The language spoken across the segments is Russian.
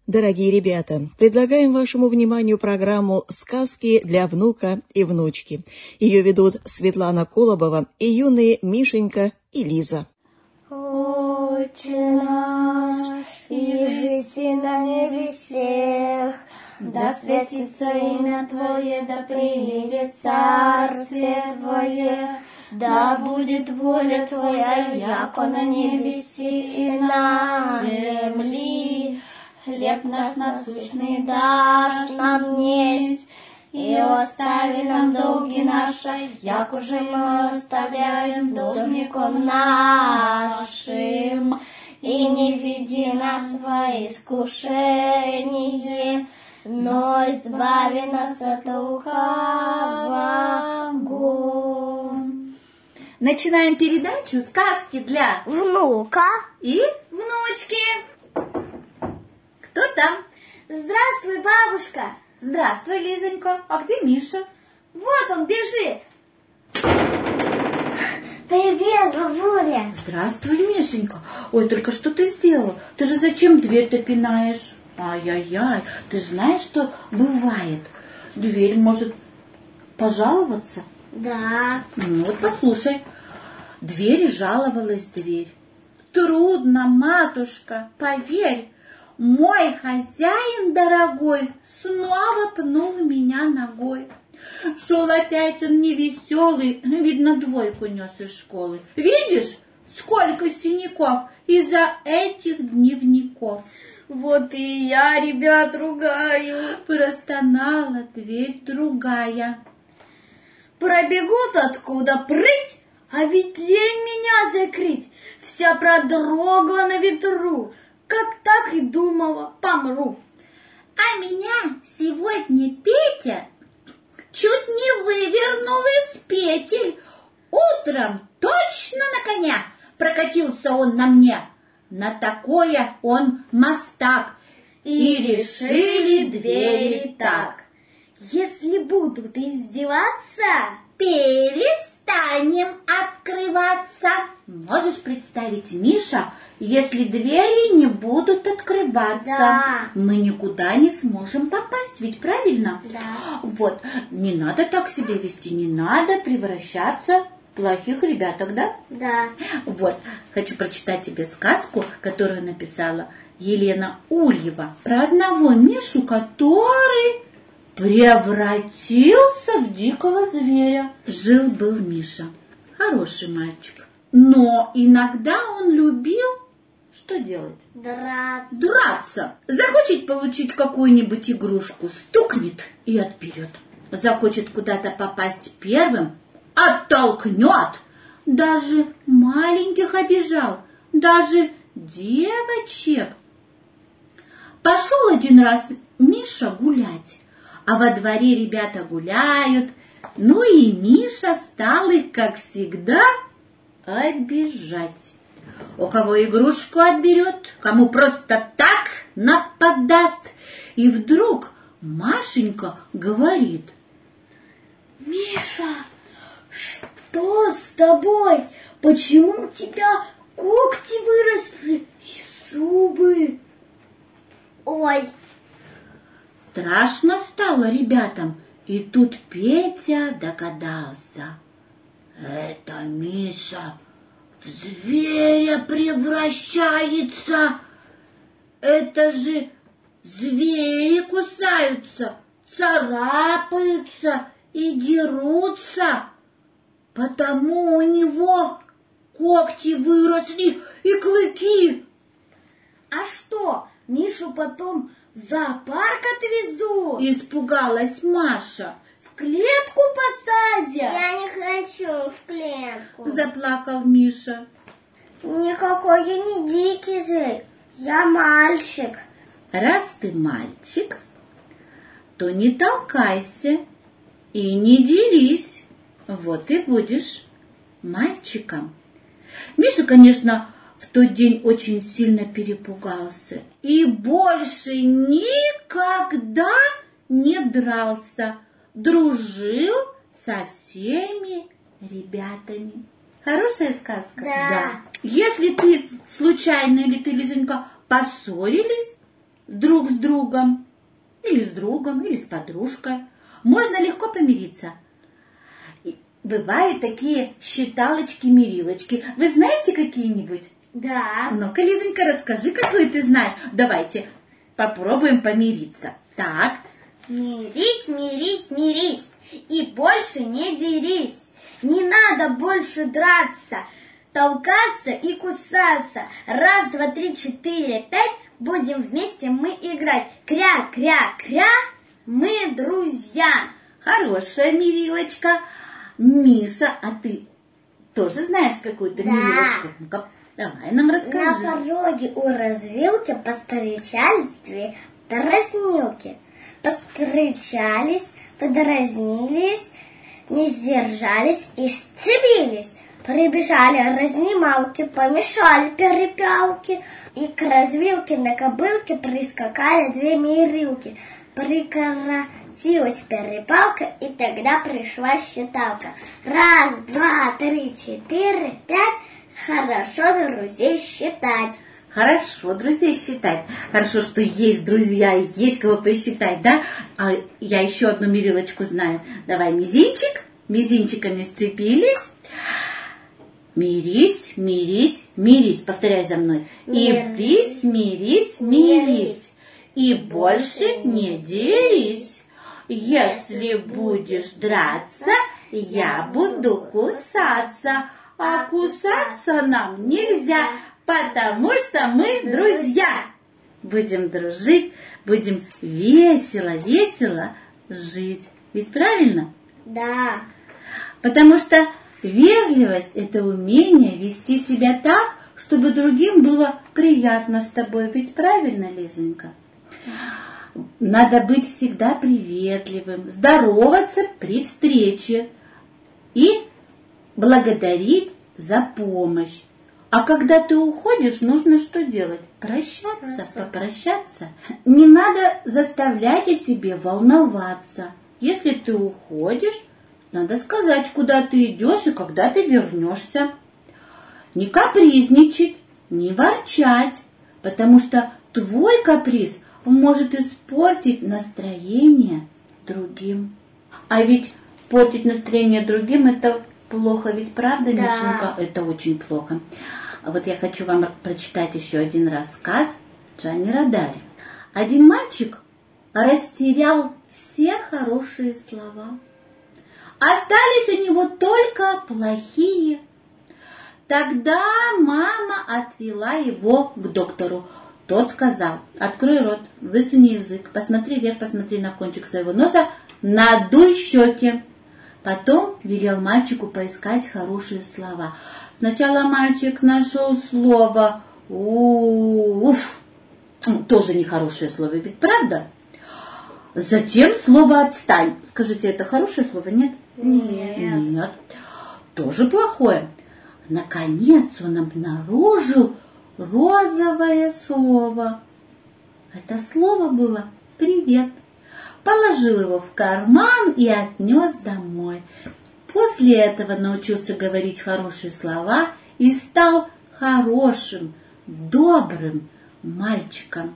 Дорогие ребята, предлагаем вашему вниманию программу «Сказки для внука и внучки». Ее ведут Светлана Колобова и юные Мишенька и Лиза. Отче наш, иже на небесех, да святится имя Твое, да приедет царствие Твое, да будет воля Твоя, яко на небеси и на земли. Хлеб наш насущный дашь нам днесь, и остави нам долги наши, як уже мы оставляем должникам нашим. И не веди нас во искушение, но избави нас от лукавого. Начинаем передачу «Сказки для внука и внучки». Кто там? Здравствуй, бабушка. Здравствуй, Лизонька. А где Миша? Вот он бежит. Привет, бабуля. Здравствуй, Мишенька. Ой, только что ты сделала? Ты же зачем дверь-то пинаешь? Ай-яй-яй, ты знаешь, что бывает? Дверь может пожаловаться. Да. Ну вот послушай. Дверь жаловалась дверь. Трудно, матушка, поверь. Мой хозяин дорогой снова пнул меня ногой. Шел опять он невеселый, видно, двойку нес из школы. Видишь, сколько синяков из-за этих дневников. Вот и я, ребят, ругаю. Простонала дверь другая. Пробегут откуда прыть, а ведь лень меня закрыть. Вся продрогла на ветру. Как так и думала, помру. А меня сегодня Петя чуть не вывернул из петель. Утром точно на коня прокатился он на мне. На такое он мастак. И решили двери так. Если будут издеваться, перестанем открываться. Можешь представить, Миша, если двери не будут открываться, да, мы никуда не сможем попасть, ведь правильно? Да. Вот, не надо так себя вести, не надо превращаться в плохих ребяток, да? Да. Вот, хочу прочитать тебе сказку, которую написала Елена Ульева, про одного Мишу, который превратился в дикого зверя. Жил-был Миша, хороший мальчик, но иногда он любил что делать? Драться. Захочет получить какую-нибудь игрушку, стукнет и отберет. Захочет куда-то попасть первым, оттолкнет. Даже маленьких обижал, даже девочек. Пошел один раз Миша гулять, а во дворе ребята гуляют. Ну и Миша стал их, как всегда, обижать. У кого игрушку отберет, кому просто так нападаст. И вдруг Машенька говорит: Миша, что с тобой? Почему у тебя когти выросли и зубы? Ой. Страшно стало ребятам. И тут Петя догадался. Это Миша в зверя превращается. Это же звери кусаются, царапаются и дерутся. Потому у него когти выросли и клыки. А что, Мишу потом в зоопарк отвезут? Испугалась Маша. В клетку посадят? Я не хочу в клетку. Заплакал Миша. Никакой я не дикий зверь, я мальчик. Раз ты мальчик, то не толкайся и не дерись. Вот и будешь мальчиком. Миша, конечно, в тот день очень сильно перепугался и больше никогда не дрался. Дружил со всеми ребятами. Хорошая сказка? Да. Если ты случайно или ты, Лизонька, поссорились, друг с другом, или с подружкой, можно легко помириться. Бывают такие считалочки-мирилочки. Вы знаете какие-нибудь? Да. Ну-ка, Лизонька, расскажи, какую ты знаешь. Давайте попробуем помириться. Так. Мирись, мирись, мирись, и больше не дерись. Не надо больше драться, толкаться и кусаться. Раз, два, три, четыре, пять, будем вместе мы играть. Кря, кря, кря, мы друзья. Хорошая мирилочка. Миша, а ты тоже знаешь какую-то мирилочку? Ну-ка, давай нам расскажи. На пороге у развилки постречались две дразнилки. Постречались, подразнились, не сдержались и сцепились. Прибежали разнималки, помешали перепялки, и к развилке на кобылке прискакали две мирилки. Прекратилась перепалка, и тогда пришла считалка. Раз, два, три, четыре, пять. Хорошо друзей считать. Хорошо друзей считать. Хорошо, что есть друзья, есть кого посчитать, да? А я еще одну мирилочку знаю. Давай мизинчик. Мизинчиками сцепились. Мирись, мирись, мирись. Повторяй за мной. Мирись, мирись, мирись. И больше не дерись. Если будешь драться, я буду кусаться. А кусаться нам нельзя, потому что мы друзья. Будем дружить, будем весело жить. Ведь правильно? Да. Потому что вежливость – это умение вести себя так, чтобы другим было приятно с тобой. Ведь правильно, Лизонька? Надо быть всегда приветливым, здороваться при встрече и благодарить за помощь. А когда ты уходишь, нужно что делать? Попрощаться. Не надо заставлять о себе волноваться. Если ты уходишь, надо сказать, куда ты идешь и когда ты вернешься. Не капризничать, не ворчать, потому что твой каприз может испортить настроение другим. А ведь портить настроение другим – это плохо, ведь правда, Да. Мишенька? Это очень плохо. Вот я хочу вам прочитать еще один рассказ Джани Родари. Один мальчик растерял все хорошие слова. Остались у него только плохие. Тогда мама отвела его к доктору. Тот сказал: открой рот, высуни язык, посмотри вверх, посмотри на кончик своего носа, надуй щеки. Потом велел мальчику поискать хорошие слова. Сначала мальчик нашел слово «уф». Тоже нехорошее слово, ведь правда? Затем слово «отстань». Скажите, это хорошее слово, нет? Нет. Тоже плохое. Наконец он обнаружил розовое слово. Это слово было «привет». Положил его в карман и отнес домой. После этого научился говорить хорошие слова и стал хорошим, добрым мальчиком.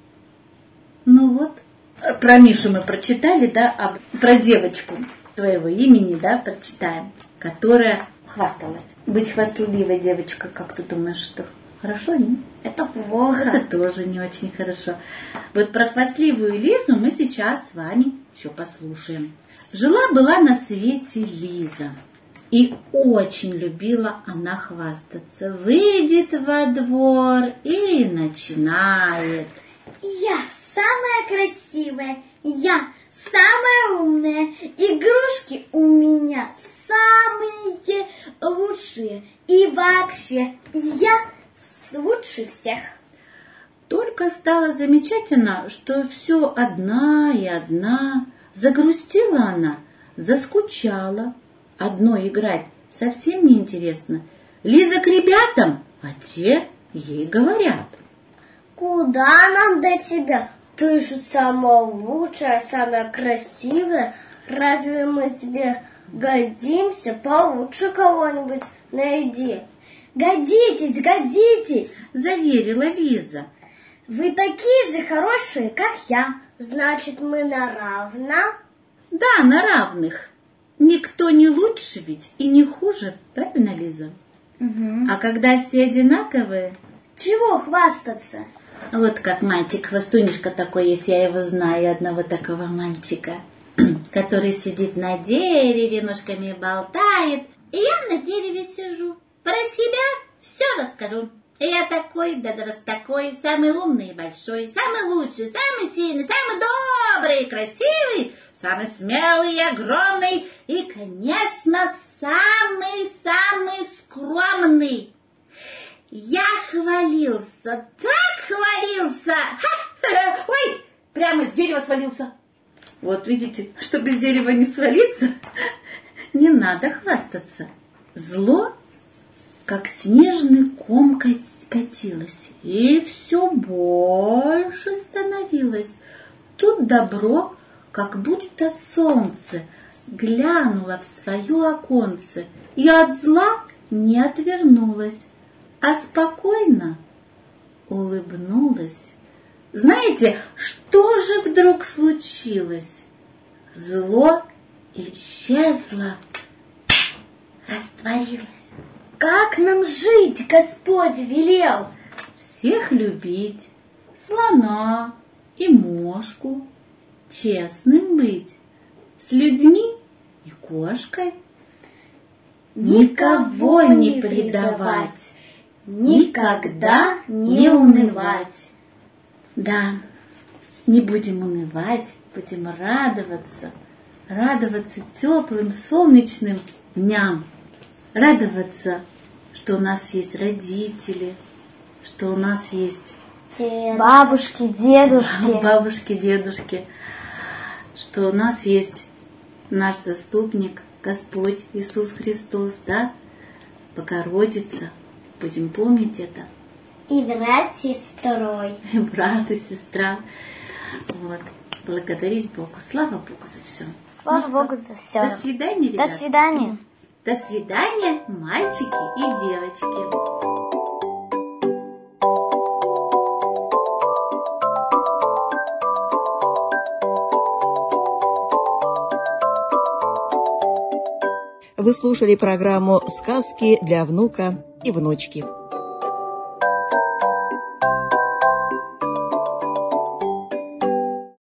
Ну вот, про Мишу мы прочитали, да, а про девочку твоего имени, да, прочитаем, которая хвасталась. Быть хвастливой девочкой, как ты думаешь, что хорошо, нет? Это плохо. Это тоже не очень хорошо. Вот про хвастливую Лизу мы сейчас с вами еще послушаем. Жила-была на свете Лиза, и очень любила она хвастаться. Выйдет во двор и начинает. Я самая красивая, я самая умная, игрушки у меня самые лучшие, и вообще я лучше всех. Только стала замечать она, что все одна и одна. Загрустила она, заскучала. Одной играть совсем неинтересно. Лиза к ребятам, а те ей говорят: Куда нам до тебя? Ты же самая лучшая, самая красивая. Разве мы тебе годимся? Получше кого-нибудь найди. Годитесь, годитесь. заверила Лиза. Вы такие же хорошие, как я. Значит, мы на равных? Да, на равных. Никто не лучше ведь и не хуже, правильно, Лиза? Угу. А когда все одинаковые... Чего хвастаться? Вот как мальчик-хвостунишка такой есть, я его знаю, одного такого мальчика, который сидит на дереве, ножками болтает. И я на дереве сижу, про себя все расскажу. И я такой, да раз такой, самый умный и большой, самый лучший, самый сильный, самый добрый и красивый, самый смелый и огромный, и, конечно, самый-самый скромный. Я хвалился, так хвалился. Ой, прямо с дерева свалился. Вот видите, чтобы с дерева не свалиться, не надо хвастаться. Зло, как снежный ком, катилось, и все больше становилось. Тут добро, как будто солнце, глянуло в свое оконце, и от зла не отвернулось, а спокойно улыбнулась. Знаете, что же вдруг случилось? Зло исчезло, растворилось. Как нам жить, Господь велел? Всех любить, слона и мошку, честным быть, с людьми и кошкой. Никого не предавать, никогда не унывать. Да, не будем унывать, будем радоваться теплым солнечным дням, радоваться, что у нас есть родители, что у нас есть бабушки, дедушки, что у нас есть наш заступник, Господь Иисус Христос, да, Богородица. Будем помнить это. И брат с сестрой. И брат, и сестра. Вот. Благодарить Богу. Слава Богу за все. Слава Богу за все. До свидания, ребята. До свидания. До свидания, мальчики и девочки. Вы слушали программу «Сказки для внука и внучки».